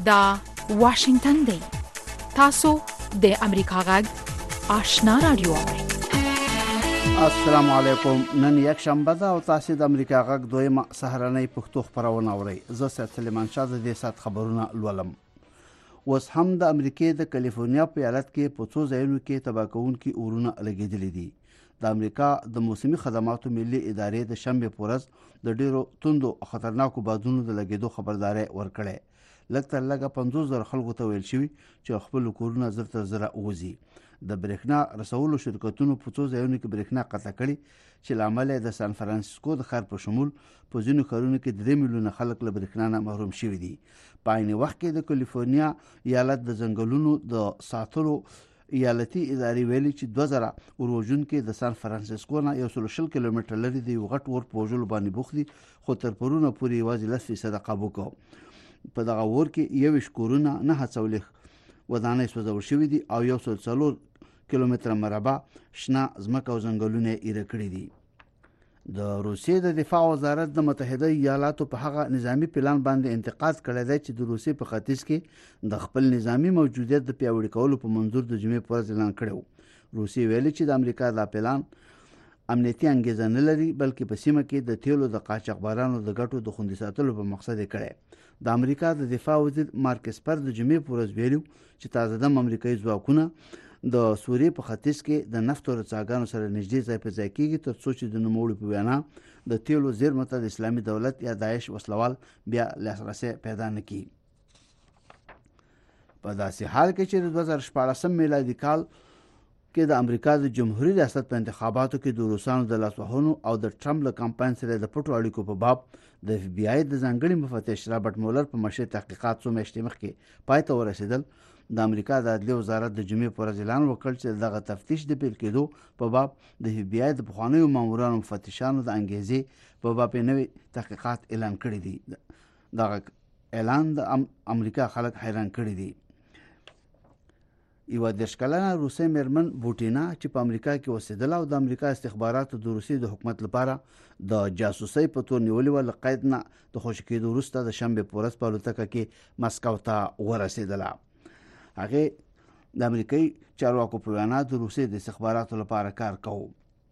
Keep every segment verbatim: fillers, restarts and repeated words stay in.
دا واشنگتن دی. تاسو د امریکا غږ آشنا رادیو. السلام علیکم. نن یک شنبه ده او تاسو د امریکا غږ دویمه سهارنۍ پښتو خبرونه اورئ. زه سید سلیمان شاه د دې سات خبرونه لولم. اوس هم د امریکای د کالیفورنیا په ایالت کې په څو ځایونو کې تباکونکي اورونه لګېدلي دي. د امریکا د موسمي خدماتو ملي ادارې د شنبه په ورځ د ډیرو توندو خطرناکو بادونو د لګېدو خبرداري ورکړه. لږ تر لږه پنځوس زره خلکو ته ویل شوی چې خپل کورونه زر تر زره وځي. د برېښنا رسولو شرکتونو په څو ځایونو کې برېښنا قطع کړي چې لامل د سان فرانسیسکو د ښار په شمول په ځینو ښارونو کې درې میلیونه خلک له برېښنا نه محروم شوي دي. په عین وخت کې د کالیفورنیا ایالت د ځنګلونو د ساتلو ایالتي ادارې ویلي چې دوه زره اوروژونکي د سان فرانسیسکو نه یو سل شل کیلومتر لري د یو غټ اور په وژلو باندې بوخت دي، خو تر پرونه پورې یوازې لس فیصده قابو کړ. په دغه اور کې یویشت کورونه نه هڅولې ودانۍ سوځول شوي دي او یو سل څلور کیلومتر مربع شنه ځمکه او ځنګلونه ایره کړي دي. د روسیې د دفاع وزارت د متحده ایالاتو په هغه نظامی پلان باندې انتقاد کړی دی چې د روسیې په ختیځ کې د خپل نظامی موجودیت د پیاوړي کولو په منظور د جمعې په ورځ اعلان کړی و. روسیې ویلي چې د امریکا دا پلان امنیتي انګیزه نه لري، بلکې په سیمه کې د تیلو د قاچاقبرانو د ګټو د خوندي ساتلو په مقصد یې کړی. د امریکا د دفاع وزیر مارک اسپر د جمعې په ورځ ویلي چې تازه دم امریکایي ځواکونه د سوریې په ختیځ کې د نفت او څاګانو سره نږدې ځای په ځای کېږي تر څو چې د نوموړي په وینا د تیلو زیرمو ته د اسلامي دولت یا داعش وسلوال بیا لاسرسي پیدا نه کړي. په داسې حال کې چې د دوه زره شپاړسم میلادي کال کې د امریکا د جمهوریت ریاست په انتخاباتو کې د روسانو د لاسوهنو او د ټرمپ له کمپاین سره د پټو اړیکو په باب د اف بی آی د ځانګړي مفتش رابرټ مولر په مشر تحقیقات څو میاشتې مخکې پای ته ورسېدل. د امریکا د عدلیې وزارت د جمعې پر ورځ اعلان وکړ چې دغه تفتیش د پیل کېدو په باب د اف بی آی د پخوانیو مامورانو مفتشانو د انګیزې په باب نوې تحقیقات اعلان کړي دي. دغه اعلان د امریکا خلک حیران کړي دي. یو دېرش کلنه روسي میرمن بوټینا چې په امریکا کې اوسېدله او د امریکا استخباراتو د روسي د حکومت لپاره د جاسوسۍ په تور نیولې وه، له قید نه د خوشي کېدو وروسته د شنبې په ورځ په الوتکه کې مسکو ته ورسېدله. هغه د امریکایي چارواکو په وینا د روسي د استخباراتو لپاره کار کوي،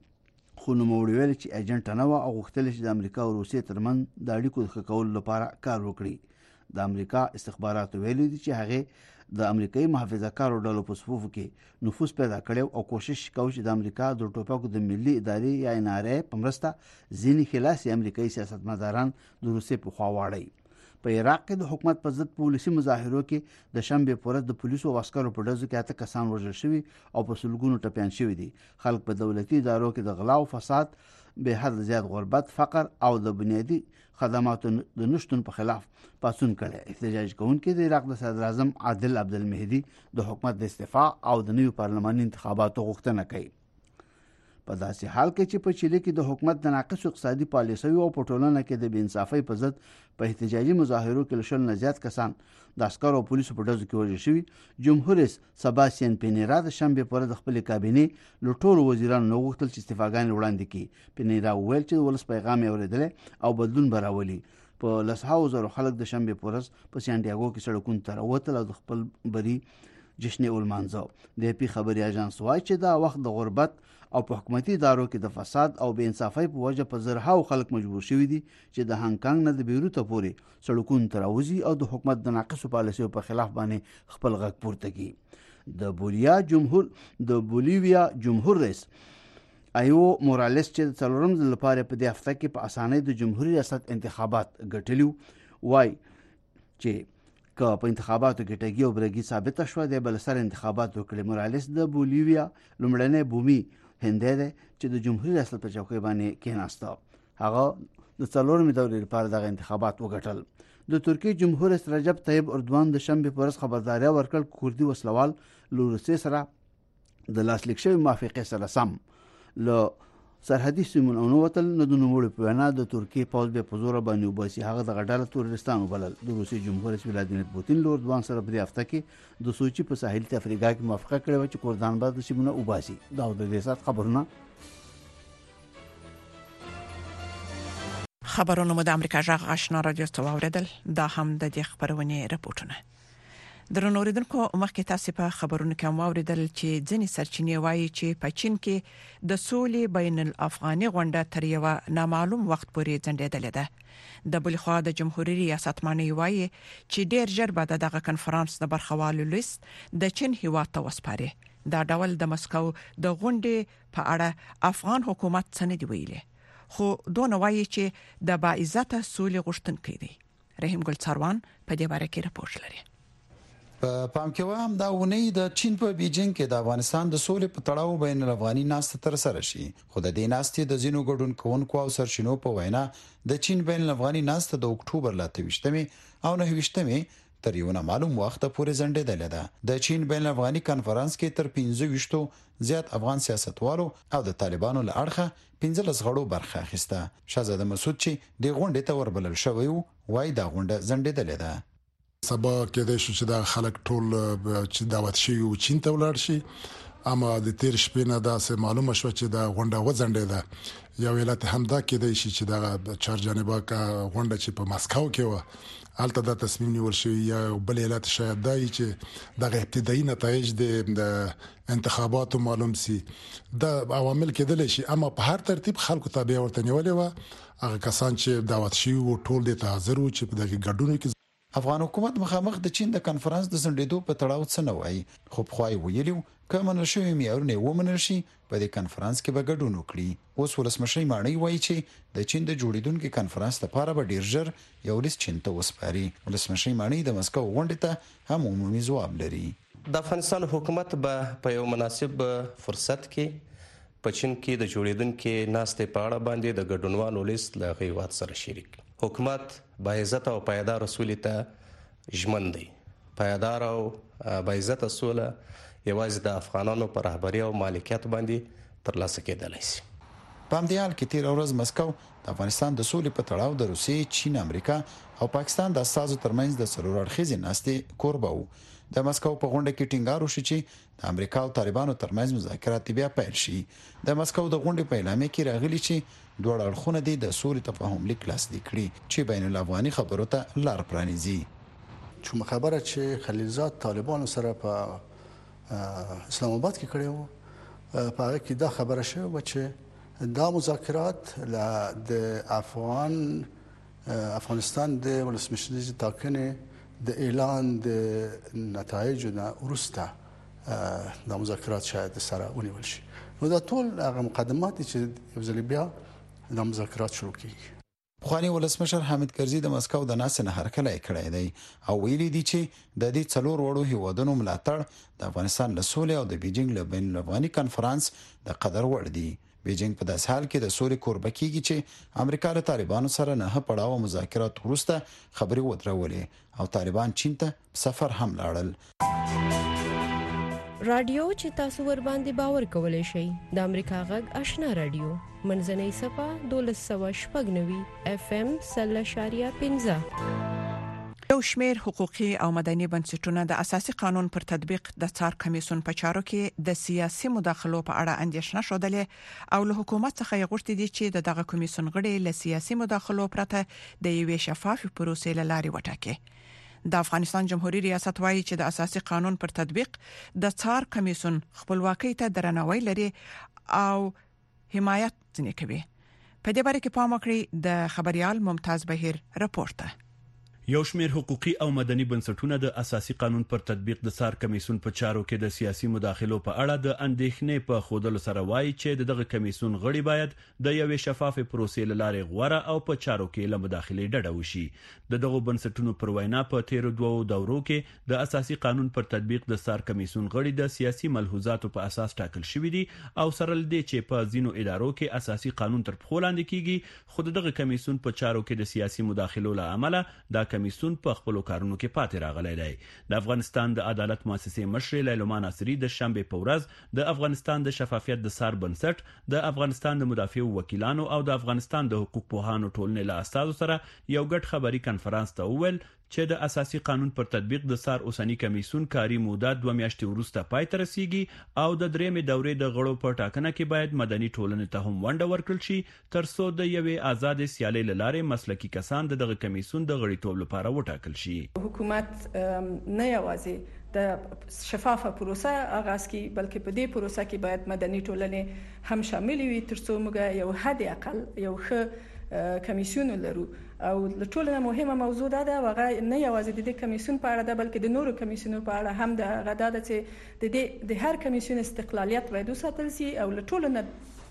خو نوموړي ویل چې ایجنټ نه و او غوښتل چې د امریکا او روسي ترمن د اړیکو ښه کولو لپاره کار وکړي. د امریکا استخباراتو ویلي دي چې هغه د امریکایي محافظه کارو ډلو په صفوفو کې نفوذ پیدا کړي او کوشش کوي چې د امریکا د ټوپکو د ملي ادارې یا ان آر ای په مرسته ځینې خلاصي امریکایي سیاستمداران د روسي په خوا واړي. په عراق کې د حکومت په ضد پولیسي مظاهرو کې د شنبې په ورځ د پولیسو او عسکرو په ډزو کې اته کسان وژل شوي او په سلګونو ټپیان شوي دي. خلک په دولتي ادارو کې د غلا او فساد، به حد زیات غربت، فقر او د بنیادي خدماتو د نشتون په خلاف پاڅون کړي. احتجاج کوونکي د عراق د صدر اعظم عادل عبدالمهدي د حکومت د استعفا او د نویو پارلماني انتخاباتو غوښتنه کوي. په داسې حال کې چې په چیلي کې د حکومت د ناقص اقتصادي پالیسیو او په ټولنه کې د بې انصافۍ په ضد په احتجاجي مظاهرو کې له شل نه زیات کسان د عسکرو او پولیسو په ډزو کې وژل شوي. جمهور رئیس سباسین پینیرا د شنبې په ورځ د خپلې کابینې له ټولو وزیرانو نه وغوښتل چې استعفاګانې وړاندې کړي. پینیرا وویل چې د ولس پیغام یې اورېدلی او بدلون به راولي. په لسهاوو زرو خلک د شنبې په ورځ په سانتیاګو کې سړکونو ته راووتل او د خپل بري جشن ولمانځه. د اپي خبري اژانس وایي چې دا وخت د غربت او په حکومتي ادارو کې د فساد او بې انصافۍ په وجه په زرهاو خلک مجبور شوي دي چې د هانګ کانګ نه د بیروته پورې سړکونو ته راوځي او د حکومت د ناقصو پالیسیو په خلاف باندې خپل غږ پورته کړي. د بولیا جمهور د بولیویا جمهور رئیس ایو مورالس چې د څلورم ځل لپاره په دې هفته کې په اسانۍ د جمهوریت ریاست انتخابات ګټلي وای چې که په انتخاباتو کې ټګي او برګي ثابته شوه د بل سره انتخابات وکړي. مورالس د بولیویا لومړنی بومي هندی دی چې د جمهوریت ریاست په چوکۍ باندې کېناسته. هغه د څلورمې دورې لپاره دغه انتخابات وګټل. د ترکیې جمهور رئیس رجب طیب اردوان د شنبې په ورځ خبرداری ورکړ کوردي وسلوال له روسیې سره د لاسلیک شوې موافقې سره سم له سرحدي سیمو نه ووتل. نو د نوموړي په وینا د ترکیې پوځ به په زوره باندې وباسي. هغه دغه ډله تروریستان وبلل. د روسي جمهور رئیس ولادیمیر پوتین له اردوان سره په دې هفته کې د سوچي په ساحلي افریقا کې موافقه کړې وه چې کردان به د سیمو نه وباسي. دا د دې سات خبرونه خبرونه مو د امریکا غږ آشنا رادیو ته واوریدل. دا هم د دې خبرونه راپورټونه. درنوریدونکو مخکې تاسو په خبرونو کې موریدل چې ځینې سرچینې وایي چې په چین کې د سولې بین الافغاني غونډه تر یو نامعلوم وخت پورې ځنډېدلې ده. د بل خوا د جمهوریت ریاست معنی وایي چې ډېر ژر به دغه کنفرانس د برخوالو لیست د چین هیواد ته وسپاري. دا ډول د مسکو د غونډې په اړه افغان حکومت څه نه دی ویلي، خو دوه وایي چې د باعزته سولې غوښتونکي دي. رحیم ګل څاروان په دې باره کې راپور لري. په پام کې و هم دا ونی د چین په بیجینګ کې د افغانستان د سولې په تړاو بین الافغاني ناسته تر سره شي، خو د دې ناستې د زینو ګډون کوونکو او سرچینو په وینا د چین بین الافغاني ناسته د اکتوبر ل اتهشتمې او نهه تر یو معلوم وخت پورې ځنډېدلې ده. د چین بین الافغاني کانفرنس کې تر پنځه ویشت زیات افغان سیاستوالو او د طالبانو له اړخه پنځلس غړو برخه اخیسته. شهزاده مسعود چې د غونډې ته وربلل شوی وای دا غونډه ځنډېدلې ده. سبا کې د شو چې دا خلک ټول چې دعوت شي او چین ته ولاړ شي، اما د تیر شپې نه دا سه معلومه شو چې دا غونډه وځنډېده. یو ولایت همدا کې دی چې دا چار جانبه کا غونډه چې په مسکو کې و البته دا تصمیم نیول شوی یا بل ولایت شاید دای چې د ابتدایي نتایج د انتخاباتو معلوم سي دا عوامل کېدل شي، اما په هر ترتیب خلکو ته به ورته نیولې و هغه کسان چې دعوت شي او ټول د حاضر و چې په دغه ګډون کې افغان حکومت مخامخ د چین د کانفرنس د سندېدو په تړاو څه نه وایي، خو خوای ویلیو کمن شوی میارونه ومنل شي په دې کانفرنس کې به ګډون وکړي. اوس ولسمشر مانی وایي چې د چین د جوړیدونکو کانفرنس لپاره به ډیر ژر یو لیست چین ته وسپاري. ولسمشر مانی د مسکو غونډې ته هم عمومي ځواب لري. د افغانستان حکومت به په یو مناسب فرصت کې په چین کې د جوړیدونکو ناستې په اړه باندې د ګډونوالو لیست له غیوات سره شریک. حکومت باعزت او پایدار سولې ته ژمن دی. پایدار او باعزت سوله یوازې د افغانانو پر رهبری او مالکیت باندې ترلاسه کېدلی شي. په همدې حال کې تیر ورځ مسکو د افغانستان د سولې په تړاو د روسیې، چین، امریکا او پاکستان د استازو ترمنځ د څلور اړخیزې ناستې کوربه وو. د مسکو په غونډه کې ټینګار وشو چې د امریکا او طالبانو ترمنځ مذاکرات بیا پیل شي. د مسکو د غونډې په اعلامیه کې راغلي چې دوه اړخونه د سولې تفاهم لیک لاسلیک کړي چې بین الافغاني خبرو ته لار پرانیزي. چې خبره چې خلیلزاد طالبانو سره په اسلام آباد کې کړي وو، په هغه کې دا خبره شوه چې دا مذاکرات د افغان افغانستان د ولسمشر ټاکنې د اعلان د نتایجو نه وروسته د مذاکرات شاید سره ونیول شي. نو دا ټول هغه مقدمات چې یو ځل بیا د مذاکرات شروع کیږي. خواني ولسمشر حامد کرزي د مسکو د ناس نه هرکلی کړی دی او ویلي دی چې د دې څلور وړو هیوادونو ملاتړ د افغانستان له سولې او د بیجینګ له بین الافغاني کانفرنس د قدر وړ دی. بیجینګ په داس حال کې د سولې کوربه کیږي چې امریکا له طالبانو سره نه پړاو مذاکرات وروسته خبري ودرولې او طالبان چین ته سفر هم لاړل. رادیو چې تاسو ور باندې باور کولای شئ د امریکا غږ آشنا رادیو منځنۍ صفه دولس سوه شپږ نوي اف ام سل شاریه پنځه. یو شمېر حقوقي او مدني بنسټونه د اساسي قانون پر تطبیق د څار کمیسیون په چارو کې د سیاسي مداخلو په اړه اندېښنه شودلې او له حکومت څخه یې غوښتي دي چې دغه کمیسیون غړي له سیاسي مداخلو پرته د یوې شفافې پروسې لارې وټاکي. د افغانستان جمهوریت ریاست وایي چې د اساسي قانون پر تطبیق د څار کمیسیون خپلواکۍ ته درناوی لري او حمایت ځنې کوي. په دې باره کې پام وکړئ د خبريال ممتاز بهیر راپورته. یو شمېر حقوقي او مدني بنسټونه د اساسي قانون پر تطبیق د څار کمیسیون په چارو کې د سیاسي مداخلو په اړه د اندېښنې په خوده سره وایي چې دغه کمیسیون غړي باید د یوې شفافې پروسې لارې غوړه او په چارو کې له مداخلې ډډه وشي. د دغه بنسټونو پر وینا په تیر دوه دورو کې د اساسي قانون پر تطبیق د څار کمیسیون غړي د سیاسي ملحوظاتو په اساس ټاکل شوی دي او سره لدې چې په ځینو ادارو کې اساسي قانون تر پښو لاندې کیږي، خو دغه کمیسیون په چارو کې د سیاسي مداخلو له امله دا کمیسیون په خپل کارونو کې پاتې راغلی دی. د افغانستان د عدالت مؤسسې مشر لیلما ناصری د شنبه په ورځ د افغانستان د شفافیت د څار بنسټ، د افغانستان د مدافع وکیلانو او د افغانستان د حقوق پوهانو ټولنې له استازو سره یو ګډ خبري کنفرانس ته وویل چې د اساسي قانون پر تطبیق د سار اوسنی کمیسون کاری موده دوه میاشتې وروسته پای ته رسیږي او د درېمې دورې د غړو په ټاکنه کې باید مدني ټولنې ته هم ونډه ورکړل شي ترڅو د یوې آزاد سیالۍ لاره مسلکي کسان د دغه کمیسون د غړیتوب لپاره وټاکل شي. حکومت نه یوازې د شفافه پروسه آغاز کی بلکې په دې پروسه کې باید مدني ټولنې هم شامل وي ترڅو موږ یو حد اقل یو ښه کمیسیون لرو او د ټولنه مهمه موضوع ده هغه نه یوازې د دې کمیسیون په اړه ده بلکې د نورو کمیسیونو په اړه هم د غدا د چې د دې د هر کمیسیون استقلالیت باید وساتل شي او له ټولنه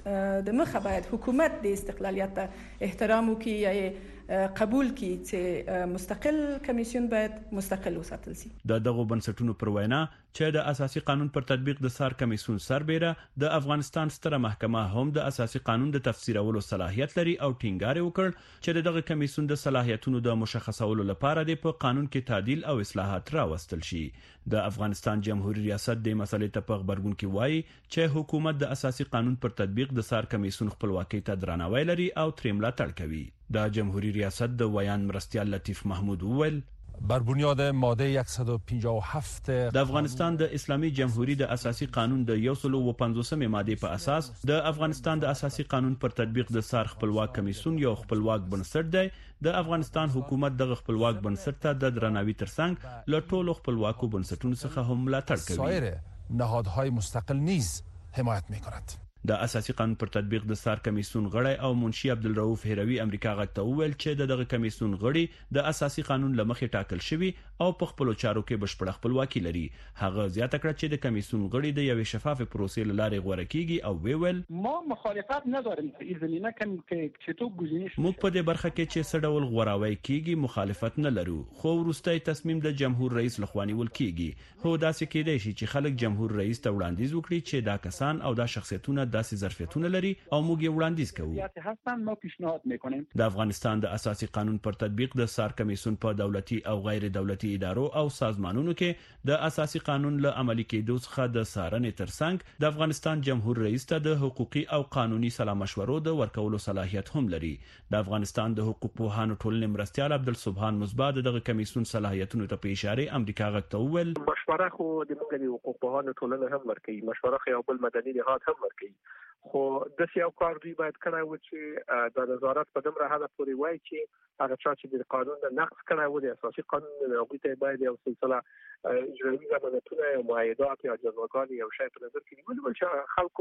د مخه باید حکومت د استقلالیت احترام وکړي یا قبول کی چې مستقل کمیسیون باید مستقل وساتل شي. د دغه بنسټونو پر وینا چې د اساسي قانون پر تطبیق د سار کمیسیون سربېره د افغانستان ستره محکمه هم د اساسي قانون د تفسیرولو صلاحیت لري او ټینګار وکړ چې دغه کمیسیون د صلاحیتونو د مشخصولو لپاره د په قانون کې تعدیل او اصلاحات راوستل شي. د افغانستان جمهوریت ریاست د مسلې ته په خبرګون کې وایي چې حکومت د اساسي قانون پر تطبیق د سار کمیسیون خپلواکۍ ته درناوی لري او ترې ملاتړ کوي. د جمهوریت ریاست د ویان مرستیال لطیف محمود وویل بر بنیاد ماده صد و پنجاه و هفت د افغانستان د اسلامي جمهوریت د اساسي قانون د یو سل او پنځوسمې ماده په اساس د افغانستان د اساسي قانون پر تطبیق د سار خپلواک کمیسیون یو خپلواک بنسټ دی. د افغانستان حکومت دغه خپلواک بنسټ ته د درناوي ترڅنګ له ټولو خپلواکو بنسټونو څخه هم ملاتړ کوي. سایر نهادهای مستقل نیز حمایت می‌کند. د اساسي قانون پر تطبیق د سار کمیسیون غړی او منشي عبدالرؤف هروي امریکا غږ ته وویل چې دغه کمیسیون غړي د اساسي قانون لمخې ټاکل شوی او په خپل چارو کې بشپړ خپلواکي لري. هغه زیاته کړه چې د کمیسیون غړي د یوې شفافه پروسې لارې غوړه کیږي او ویل ما مخالفت ندارم په زمینه کې چې تو گزینش موږ په دې برخه کې چې سړول غوراوي کیږي مخالفت نه لرو خو وروستي تصمیم د جمهور رئیس لخوا نیول کیږي. هو داسې کېدای شي چې خلک جمهور رئیس ته وړاندیز وکړي چې دا کسان او دا شخصیتونه داسې ظرفیتونه لري او موږ یې وړاندیز کوو. هستن ما پیشنهاد میکنیم د افغانستان د اساسي قانون پر تطبیق د سار کمیسیون په دولتي او غیر دولتي ادارو او سازمانونو کې د اساسي قانون له عملي کېدو څخه د سارنې ترڅنګ د افغانستان جمهور رئیس ته د حقوقي او قانوني سلا مشورو د ورکولو صلاحیت هم لري. د افغانستان د حقوق پوهانو ټولنې مرستیال عبدالسبحان مصباح دغه کمیسیون صلاحیتونو ته په اشاره امریکا غږ ته وویل مشوره خو د موږ د حقوق پوهانو ټولنه هم ورکوي مشوره خو یو بل مدني نهاد هم ورکوي خو د سیاو کار دوی باید کړای و چې د نظارت په دمره حد پورې وای چې هغه چې د قانون د نقض کړای و د اساسي قانون د هغوی ته باید یو سلسله اجرایي ضمانتونه او معاهدات یا جزاګان یو شی په نظر کې نیول چې خلکو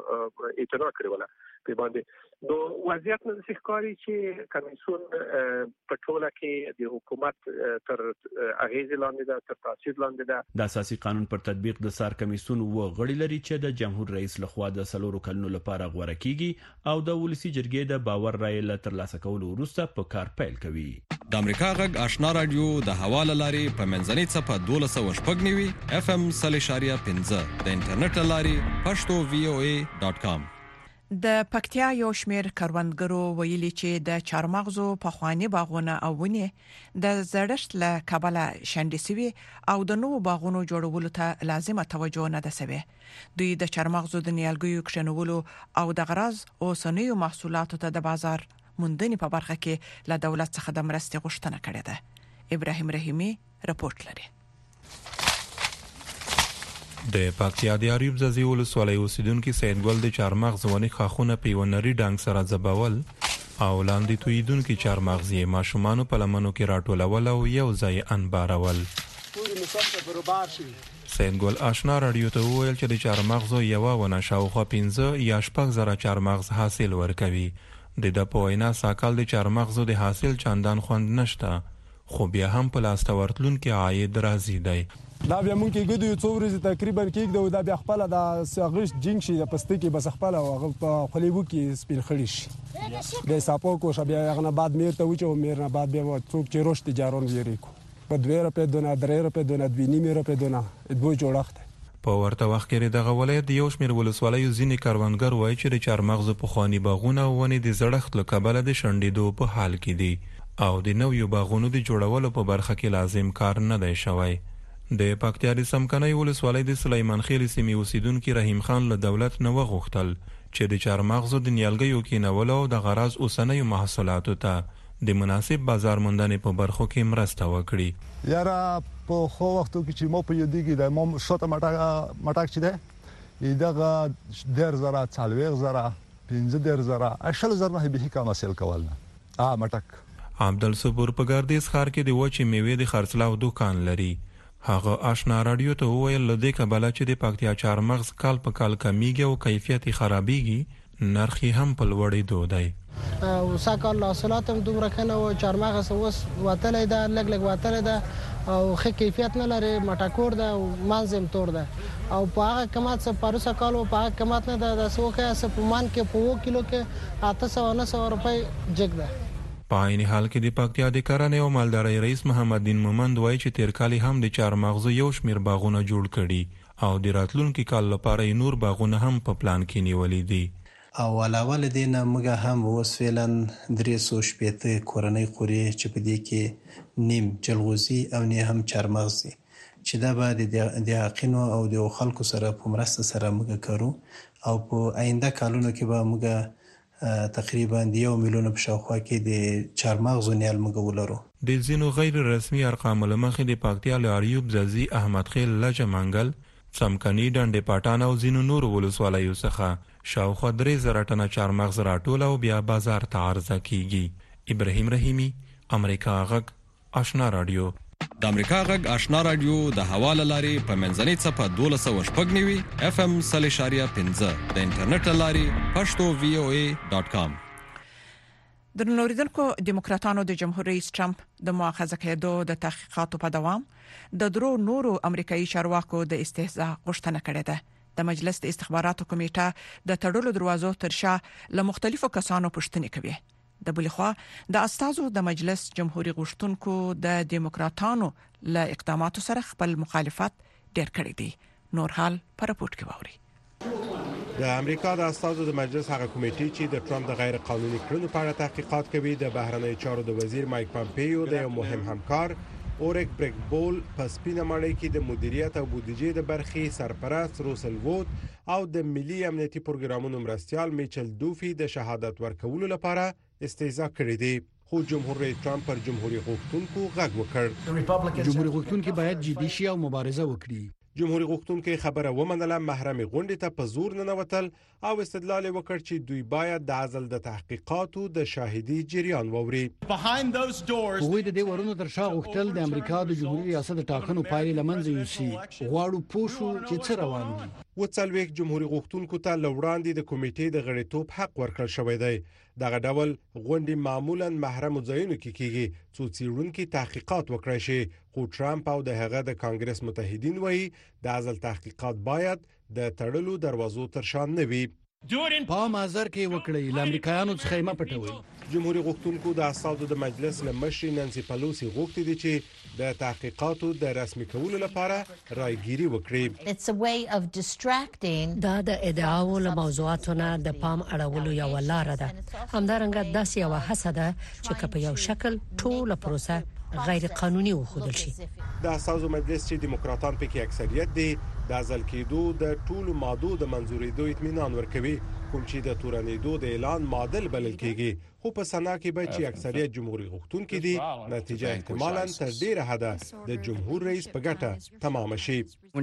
اعتراض کړی ولا په باندې نو وضعیت نه ښکاري چې کمیسیون په ټوله کې د حکومت تر اغیز لاندې ده تر تاثیر لاندې ده. د اساسي قانون پر تطبیق د سار کمیسیون و غړي لري چې د جمهور رئیس لخوا د سلورو کلونو لپاره غوړه کیږي او د ولسی جرګې د باور رائے له ترلاسه کولو وروسته په کار پیل کوي. د امریکا غږ آشنا رادیو د حواله لاري په منځنۍ صفه دولس او شپږنیوي اف ام صلی شاریه پنځه د انټرنیټ لاري پښتو وی او ای ډاټ کام. د پکتیا یو شمیر کروندګرو ویلي چې د چارمغزو په خواني باغونه او ونی د زړښت له کبله شندسوي او د نوو باغونو جوړولو ته لازمه توجه نه ده سوي. دوی د چارمغزو د نیالګیو کښنولو او د غراض او صنایعو محصولاتو ته د بازار موندنې په برخه کې له دولت څخه د مرستې غوښتنه کړې ده. ابراهیم رحیمی رپورت لري. د پکتیا د اریوب ززی ولسوالۍ اوسیدونکو سیدګل د چارمغز ونې خاخونه په ونري ډنګ سره ځبول او لاندې تویدونکو چارمغز یې ماشومان په لمنو کې راټولول او یو ځای انبارول. سیدګل آشنا رادیو ته وویل چې د چارمغزو یو ونه شاوخوا پنځه یا شپږ زره چارمغز حاصل ورکوي. د د په وینا ساکال د چارمغزو د حاصل چندان خوند نشته خو بیا هم په لاس تورتلون کې عاید راځي دی. دا بیا مونږ کې ګدو څو ورځې تقریبا کېږدو دا بیا خپل د سغش جنګ شي د پستکي بس خپل او په خلیبو کې سپین خړی شي د ساپو کو شبیا غنه بعد میر ته وچو میر نه بعد بیا څوک چې روش تجارون ویری کو په دوه روپے دونه درې روپے دونه دوه نیمه روپے دونه دوه جوړخت. په ورته وخت کې دغه ولایت یو شمیر ولسوالۍ ځینې کاروانګر وایي چې د چارمغز په خواني باغونه ونې د زړښت له کبله د شنډېدو په حال کې دي او د نویو باغونو د جوړولو په برخه کې لازم کار نه دی شوی. د پکتیا د سمکنۍ ولسوالۍ د سلیمان خیل سیمې اوسیدونکو رحیم خان له دولت نه وغوښتل چې د چارمغزو د نیالګیو کینولو او د غراض اوسنیو محصولاتو ته د مناسب بازار موندنې په برخو کې مرسته وکړي. یاره په خو وختو کې چې مو په یدي کې د مو شوته مټا مټاک چي ده دغه ډیر زرا څلويغ زرا پنځه ډیر زرا اشل زرا به کا مسل کول ا مټک. عبدالصبور په ګردیز ښار کې د وچې میوې د خرڅلاو دکان لري. هغه آشنا رادیو ته وویل لدې کبله چې د پکتیا چارمغز کال په کال کمیږي او کیفیت خرابېږي نرخ هم په لوړېدو دی. وسا کال حاصلات هم دومره کنه او چارمغز اوس وتلې ده لګ لګ وتلې ده او ښه کیفیت نه لري مټاکور ده او مانزم تور ده او په هغه قیمت سره پروسه کال او په هغه قیمت نه ده د سوکه سه په مان کې په وو کیلو کې اته سوه نه سوه روپۍ جګ ده. په عین حال کې د پکتیا د کرنې او مالدارۍ رئیس محمد دین مومند وایي چې تیر کال هم د چارمغز یو شمیر باغونه جوړ کړي او د راتلونکي کال لپاره نور باغونه هم په پلان کې نیولې دي. او علاوه دې نه موږ هم اوس فعلا درې سوه شپېته کورنۍ خوري چې په دې کې نیم جلغوزي او نه هم چارمغز دي چې دا به د حقینو او د خلکو سره په مرسته سره موږ کارو او په آینده کالونو کې به موږ تقریبا د یو میلیون په شاوخوا کې د چارمغزو نیال موږ ولرو. د ځینو غیر رسمي ارقامو له مخې د پکتیا له اریوب زازي احمد خیل لجه منګل څمکني ډنډې پټان او ځینو نورو ولسوالیو څخه شاوخوا درې زره ټنه چارمغز راټول او بیا بازار ته عرضه کیږي. ابراهیم رحیمی، امریکا غږ، آشنا رادیو. د امریکا غږ آشنا رادیو د حواله لاري په منځنۍ صفه دولس سوه شپږ نوي اف ام صلی شاریه پنځه د انټرنیټ لاري پښتو وی او ای ډاټ کام. د نوریدونکو دیموکراتانو د جمهور رئیس ټرمپ د مؤاخذه کېدو د تحقیقاتو په دوام د درو نورو امریکایي چارواکو د استهزاء غوښتنه کړې ده. د مجلس د استخباراتو کمیټه د تړلو دروازو تر شا له مختلفو کسانو پوښتنې کوي. د بلخوا د استازو د مجلس جمهوریت غوښتونکو د دیموکراتانو له اقداماتو سره خپل مخالفت ډیر کړی دی. نور حال پر راپورټ کې ووري. د امریکا د استازو د مجلس هغه کمیټې چې د ټرمپ د غیر قانوني کړنو په اړه تحقیقات کوي د بهرنی چارو د وزیر مایک پامپیو د یو مهم همکار اورک بریک بول په سپینه ماڼۍ کې د مدیریت او بودیجې د برخې سرپرست روسل وود او د ملي امنیتي پروګرامونو مرستيال میچل دوفي د شهادت ورکولو لپاره استهزاء کړې دي. خو جمهور رئیس ټرمپ پر جمهوریت غوښتونکو غږ وکړ. جمهوریت غوښتونکو باید جدي شي او مبارزه وکړي. جمهوریت غوښتونکو خبره ومنله، محرم غونډې ته په زور نه وتل او استدلال وکړ چې دوی باید د عزل د تحقیقاتو د شاهدي جریان ووري. هغوی د دې ورونو تر شا غوښتل د امریکا د جمهوریت ریاست ټاکنو پایلې لمنځه یوسي. غواړو پوښو چې څه روان دي. وڅلويک جمهوریت غوښتونکو ته لوړاندې د کمیټې د غړیتوب حق ورکړل شوی دی. دغه ډول غونډې معمولا محرم ځایونو کې کیږي څو څیړونکو تحقیقات وکړي شي. خو ټرمپ او د هغه د کانګرس متحدین وایي د عزل تحقیقات باید د تړلو دروازو تر شا نه وي. په مازر کې وکړي ل امریکایانو څخه یې پټوي. جمهوریت غوښتونکو د اساسو د مجلس له مشرې نانسي پلوسی غوښتي دي چې د تحقیقاتو د رسمي کولو لپاره رايګيري وکړي. دا د ادعاو له موضوعاتو نه د پام اړولو یو لار ده. همدارنګه داسې یو هڅه ده چې په یو شکل ټول پروسه غیر قانوني وخدل شي. د اساسو مجلس چې دیموکراتان پکې اکثریت دي د ازل کېدو د ټولو ماده د منزورېدو اطمینان ورکوي، کوم چې د تورنېدو د اعلان معادل بلل کېږي. خو په سنا کې به چې اکثریت جمهوریت غوښتونکي دي نتیجه احتمالاً تر ډیره حده د جمهور رئیس په ګټه تمام شي.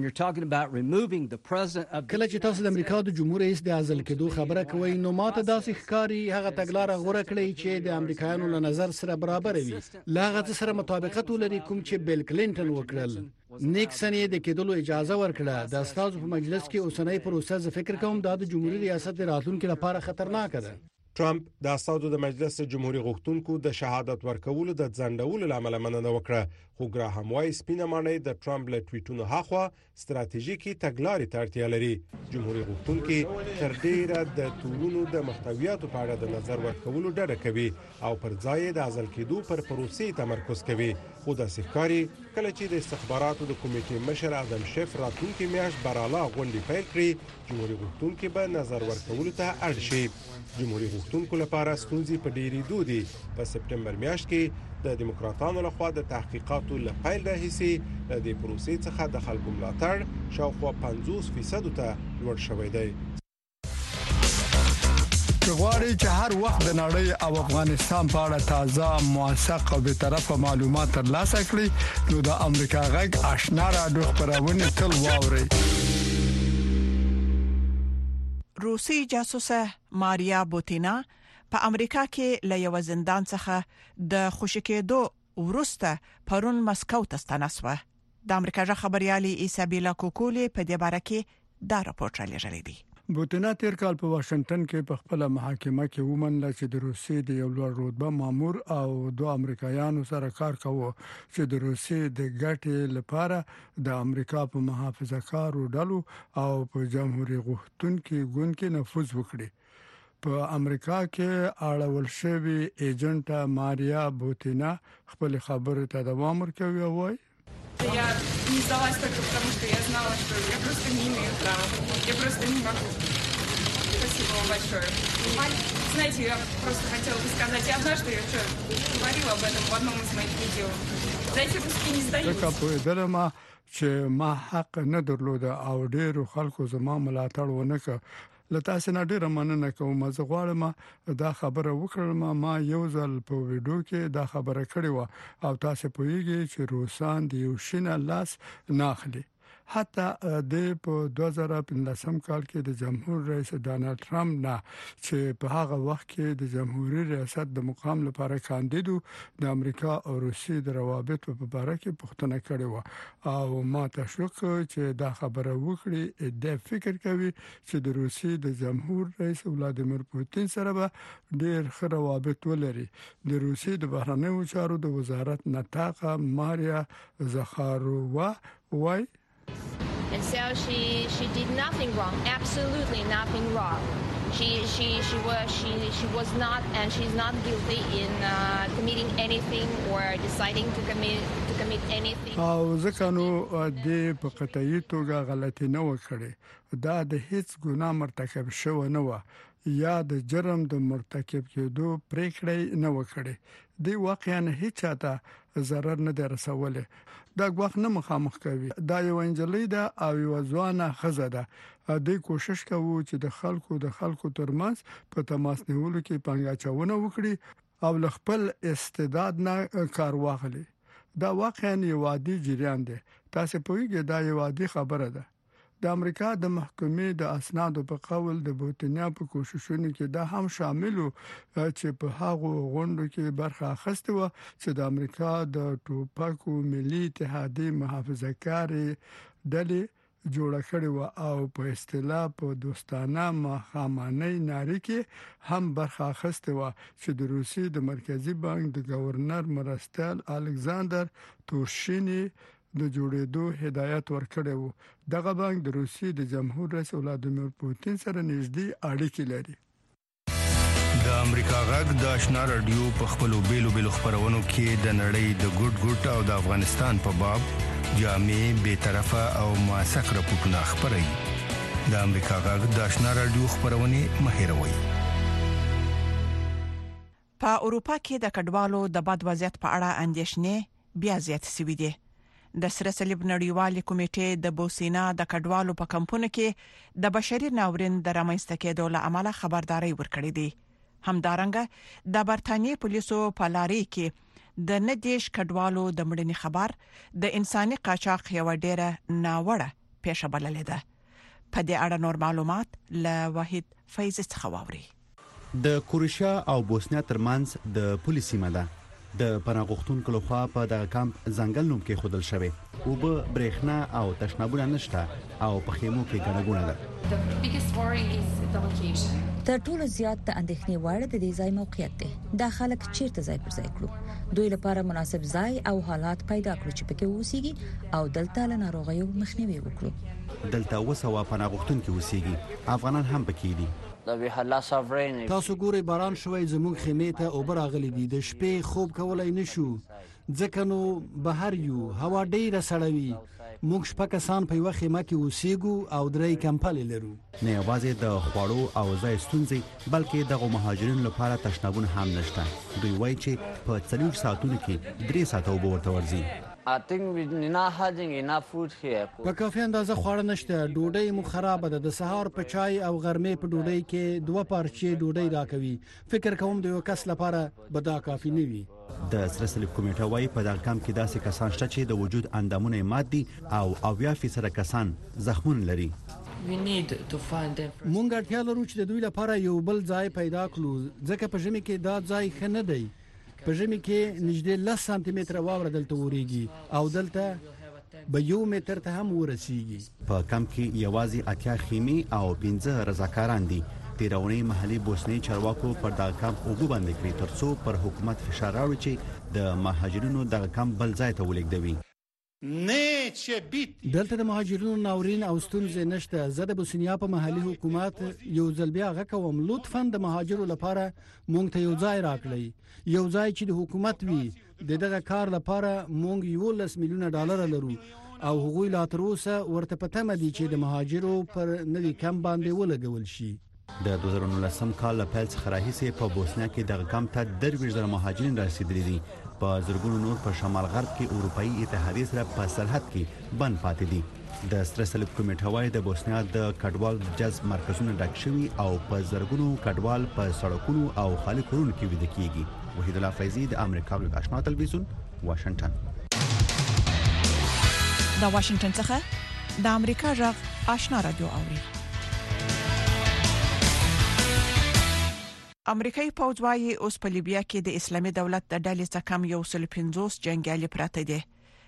کله چې تاسو د امریکا د جمهور رئیس د عزل کېدو خبره کوي نو ماته داسې ښکاری هغه تګلارې غوړه کړی چې د امریکایانو له نظر سره برابر وي، لاغه سره مطابقت ولري کوم چې بیل کلینټن وکړل. نیکسن یې د کېدلو اجازه ورکړه. د استازو په مجلس کې اوسنۍ پروسه ز فکر کوم د جمهوریت ریاست د راتلونکو لپاره خطرناک ده. ټرمپ د اساسو د مجلس جمهوریت غوښتونکو د شهادت ورکولو د ځنډولو لامل مننه وکړه. خو ګراهام وایي سپینه ماڼۍ د ټرمپ له ټویټونو هاخوا ستراتیژیکي تګلارې ته اړتیا لري. جمهوریت غوښتونکي تر ډیره د ټولونو د محتویاتو په اړه د نظر ورکولو ډډه کوي او پر ځای د عزل کېدو پر پروسې تمرکز کوي. خو د سفکاري کله چې د استخباراتو د کمیټې مشر ادم شیف راتلونکي میاشت براله غونډې پیل کړي، جمهوریت غوښتونکي به نظر ورکولو ته اړ شي. جمهوریت غوښتونکو لپاره ستونزې په ډېرې دودي. په سپټمبر میاشت کې د دیموکراتانو لخوا د تحقیقاتو له پیل راهیسې د دې پروسې څخه د خلکو ملاتړ شاوخوا پنځوس فیصد ته لوړ شوی دی. غواړئ چې هر وخت د نړۍ او افغانستان په اړه تازه موثق او به طرفه معلومات ترلاسه کړئ نو د امریکا غږ آشنا رادیو خبرونه تل واورئ. روسي جاسوسه ماریا بوتینا په امریکا کې له یو زندان څخه د خوشکېدو ورسته پرون مسکو ته ستنسوه. د امریکا ژغ خبريالي ایسابیلا کوکولي په دې باره کې دا راپورټ لري دی. بوتینا تیر کال په واشنگټن کې په خپل محاکمه کې ومنله چې د روسیې د یو لوړ رتبه مامور او دوه امریکایانو سره کار کاوه چې د روسیې د ګټې لپاره د امریکا په محافظه‌کارو ډلو او په جمهوریت غوښتونکو ګوند کې نفوذ وکړي. په امریکا کې اړول شوی ایجنټ ماریا بوتینا خپل خبره ته دوام ورکوي او وايي Я не сдалась только потому, что я знала, что я просто не имею права. Я просто не могу. Спасибо вам большое. Знаете, я просто хотела бы сказать, я однажды я уже говорила об этом в одном из моих видео. Знаете, русские не сдаются. چې ما حق نه درلود او ډېر خلکو زما ملاتړ ونه کړ. لته سينه ډیره مننه کوم. زه غواړم دا خبره وکړم. ما یو ځل په ویډیو کې دا خبره کړې و او تاسو پوهیږئ چې روسان د یو شینه لاس ناخلي. حتی د په دوه زره پنځلسم کال کې د جمهور رئیس ډانلډ ټرمپ نه چې په هغه وخت کې د جمهوریت ریاست د مقام لپاره کاندیدو د امریکا او روسیې د روابطو په اړه کې پوښتنه کړې و او ما تشویق چې دا خبره وکړي. د فکر کوي چې د روسیې د جمهور رئیس ولادیمیر پوتین سره به ډېر ښه روابط ولري. د روسیې د بهرنیو چارو د وزارت نطاقه ماریا زخارova وای And so she she did nothing wrong, absolutely nothing wrong. She she she was she she was not and she's not guilty in uh, committing anything or deciding to commit to commit anything. او ځکه نو د په قطعي توګه غلطي نه وکړي. دا د هیڅ ګناه مرتکب شو نه و یا د جرم د مرتکب کېدو پریکړه نه وکړي. دی واقعا هیڅ چاته ضرر نه درسوله. دا غوښ نه مخامخ کوي. دا یو انجلۍ ده او یو ځوانه خزه ده. د کوشش کوي چې د خلکو د خلکو ترمنځ په تماس نیولو کې پنګاچونه وکړي او خپل استعداد نه کار واخلي. دا واقعا یو عادي جریان دی. تاسو پوهیږئ دا یو عادي خبره ده. د امریکا د محکمې د اسنادو په قول د بوتنیا په کوششونو کې دا هم شامل و چې په هغه غونډو کې برخه اخیسته و چې د امریکا د ټوپکو ملي اتحادیې محافظه‌کاري ډلې جوړه کړې و او په اصطلاح په دوستانه مخامنۍ ناری کې هم برخه اخیسته و چې د روسیې د مرکزی بانک د گورنر مرستل الکساندر تورشینی د جوړېدو هدایت ورکړی و. دغه بانک د روسیې د جمهور رئیس ولادیمیر پوتین سره نږدې اړیکې لري. د امریکا غږ د آشنا رادیو په خپلو بیلو بیلو خبرونو کې د نړۍ د ګډ ګډ او د افغانستان په باب جامع به طرفه او موثق راپورټونه خبري. د امریکا غږ د آشنا رادیو خبرونه مهیروي. په اروپا کې د کډوالو د بد وضعیت په اړه اندېښنې بیا زیات شوې دي. د سره صلیب نړیوالې کمیټې د بوسینا د کډوالو په کمپونو کې د بشري ناورین د رامنځته کېدو له امله خبرداري ورکړې دي. همدارنګه د برتانیې پولیسو په لاري کې د ندیش کډوالو د مړینې خبر د انساني قاچاق یو ډېره ناوړه پیښه بللې ده. په دې اړه نور معلومات له واحد فیض څخه واوري. د کروشیا او بوسنیا ترمنځ د پولیسي ماده د پناهغښتونکو لخوا په دغه کمپ ځنګل نوم کې خودل شوی او به برېښنا او تشنابونه نشته او په خیمو کې ګڼګونه ده. تر ټولو زیات د اندېښنې وړ د دې ځای موقعیت دی. دا خلک چیرته ځای پر ځای کړو. دوی لپاره مناسب ځای او حالات پیدا کړو چې پکې اوسېږي او دلته له ناروغیو مخنیوي وکړو. دلته وسوه پناهغښتونکو اوسېږي. افغانان هم پکې دي. تاسو ګورئ باران شوی زموږ خیمې ته اوبه راغلي دي. د شپې خوب کولای نشو ځکه نو بهر یو هوا ډیره سړه وي. موږ شپه کسان په یوه خیمه کې اوسېږو او درې کمپلې لرو. نه یوازې د خوړو او ځای ستونزې بلکې دغه مهاجرینو لپاره تشنابونه هم نشته. دوی وایي چې په څلور ساعتونو کې درې ساعته اوبه ورته ورځي. په کافي اندازه خواړه نشته، ډوډۍ مو خراب ده، د سهار په چای او غرمې په ډوډۍ کې دوه پارچې ډوډۍ راکوي. فکر کوم د یو کس لپاره به دا کافي نه وي. د سره صلیب کمیټه وايي په دغه کام کې داسې کسان شته چې د وجود اندامونه مات دي او اویا فیصد کسان زخمون لري. مونږ اړتیا لرو چې د دوی لپاره یو بل ځای پیدا کړو، ځکه په ژمي کې دا ځای ښه نه دی. په ژمي کې نږدې لس سانتي متره واوره دلته وريږي او دلته به یو متر ته هم ورسیږي. په کم کې یوازې اتیا خیمي او پنځه رضاکاران دي. تیرونی محلي بوسنی چارواکو پر دغه کم اوګو باندې کړی ترڅو پر حکومت فشار راوړي چې د مهاجرینو دغه کم بل ځای ته ولېږدوي. دلته د مهاجرینو ناورین او ستونزې نشته. زه د بوسنیا په محلي حکومت یو ځل بیا غږ کوم، لطفاً د مهاجرو لپاره مونږ ته یو ځای راکړئ، یو ځای چې د حکومت وي. د دغه کار لپاره مونږ یولس میلیونه ډالر لرو او هغوی لا تر اوسه ورته پته مدي چې د مهاجرو پر نوي کم باندې ولګول شي. د دوه زره نولسم کال له پیل څخه راهیسې په بوسنیا کې دغه کم ته درویشت زره مهاجرین رسیدلي دي. په زرګونو نور په شمال غرب کې اروپאי اتحادیې سره په سرحد کې بند پاتې دي. د سره صلیب کمیټه وايي د بوسنیا د کډوال جذب مرکزونه ډک شوي او په زرګونو کډوال په سړکونو او خالي کورونو کې ویده کیږي. وحید الله فیضی د امریکا د آشنا تلویزیون واشنگټن. د واشنگټن څخه د امریکا غږ آشنا رادیو اوري. امریکایي پوځ وايي اوس په لیبیا کې د اسلامي دولت د ډلې څخه کم یو سل پنځوس جنگیالي پراته دي.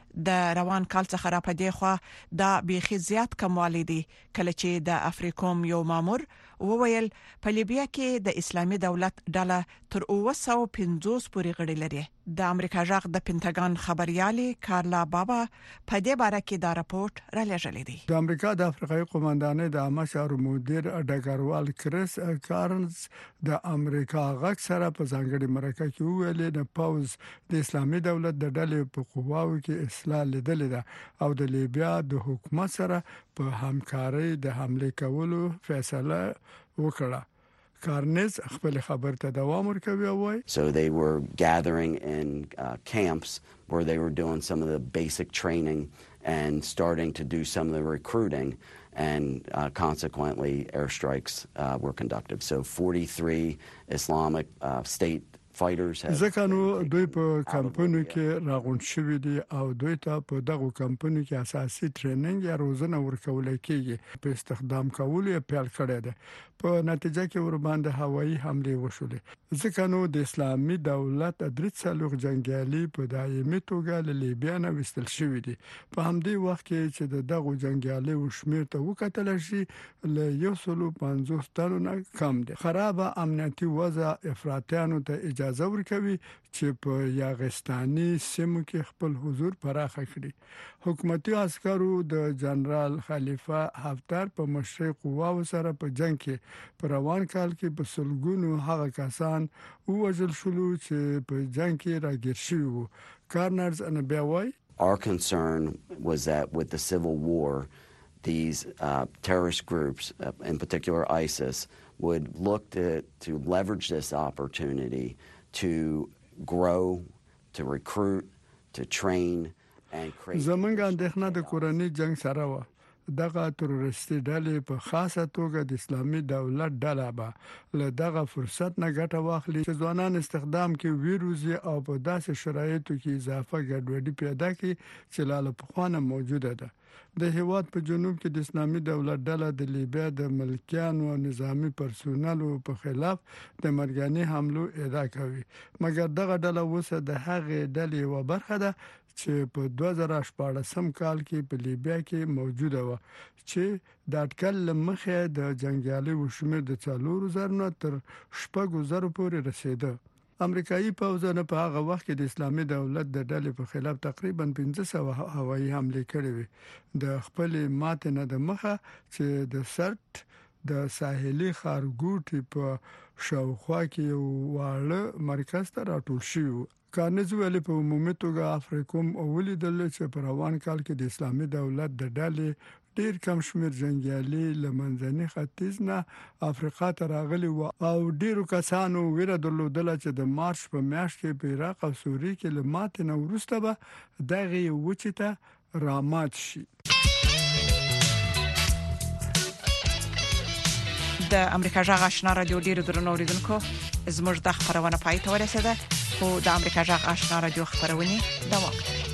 د روان کال څخه را پدې خو دا بيخي زیات کموالی دي کله چې د افریقوم یو مامور وویل په لیبیا کې د اسلامي دولت ډله تر اوه سوه پنځوس پورې غړي لري. د امریکا ژغ د پینټاګان خبريالي کارلا بابا په دې باره کې دا راپورټ را لېږلی دی. د امریکا د افریقایي قومندانۍ د عامه چارو مدیر ډګروال کریس کارنز د امریکا غږ سره په ځانګړي مرکه کې ویل د پوز د اسلامي دولت د ډلې په قواو کې اصلاح لیدل ده او د لیبیا د حکومت سره په همکارۍ د حمله کولو فیصله وکړه. Carnes خپل خبر ته دوام ورکوي او وايي So they were gathering in uh, camps where they were doing some of the basic training and starting to do some of the recruiting and uh, consequently airstrikes uh, were conducted. So forty-three Islamic uh, State fighters have ځکه نو دوی په کمپونو کې راغونډ شوي دي او دوی ته په دغه کمپونو کې اساسي ټریننګ یا روزنه ورکول کېږي. په استخدام کولو یې پیل کړی دی. په نتیجه کې ور باندې هوایي حمله وشولې. ځکه نو د اسلامي دولت درې څلور جنگیالي په دایمي توګه له لیبیا نه وستل شوي دي. په همدې وخت کې چې دغه جنگیالي وشمیر ته وکتل شي له یو سل پنځوس تنو نه کم دي. خراب امنیتي وضع افراطیانو ته اجازه ورکوي چې په یاغستاني سیمو کې خپل حضور پراخ کړي. حکومتي عسکرو د جنرال خلیفہ حفتر په مشرق قواو سره په جنگ کې په روان کال کې په سلګونو هغه کسان ووژل شول چې په جنگ کې راګیر شوي وو. کارنرز ان بیا وايي Our concern was that with the civil war these uh, terrorist groups, uh, in particular ISIS, would look to, to leverage this opportunity to grow, to recruit, to train and create. زمونږ اندېښنه د کورنۍ جنگ سره و. دغه تروریستي ډلې په خاصه توګه د اسلامي دولت ډله به له دغه فرصت نه ګټه واخلي چې ځوانان استخدام کې ویروزي او په داسې شرایطو کې اضافه ګډوډي پیدا کړي چې لاله پخوانه موجوده ده. د هیواد په جنوب کې د اسلامي دولت ډله د لیبیا د ملکیانو او نظامی پرسونل په خلاف د مرګاني حملو ادعا کوي. مګر دغه ډله اوسه د هغې ډلې یو برخه ده چې په دوه زره شپاړسم کال کې په لیبیا کې موجوده و چې د اټکل مخه د جنگیالي وشمیر د څلور زره نه تر شپږ زره پورې رسیده. امریکایي پوځونه په هغه وخت کې د اسلامي دولت د ډلې په خلاف تقریبا پنځه سوه هوایي حمله کړې وې. د خپل ماته نه د مخه چې د سرت د ساحلي خارګوټي په شاوخوا کې یو واړه مرکز ته راټول شو. کارنز ویلي په عمومي توګه افریقوم ولیدل چې په روان کال کې د اسلامي دولت د ډلې ډیر کم شمیر جنگیالي لمنځني ختیځ نه افریقا ته راغلي و او ډیرو کسانو ویره درلودله چې د مارچ په میاشت کې په عراق او سوریه کې لمات نه ورسته به دغه وچته رامات شي. د امریکا جغ آشنا رادیو ډیرو درنو اوریدونکو زموږ د خبرونه پای ته ورسیده خو د امریکا جغ آشنا رادیو خبرونه دوام کوي.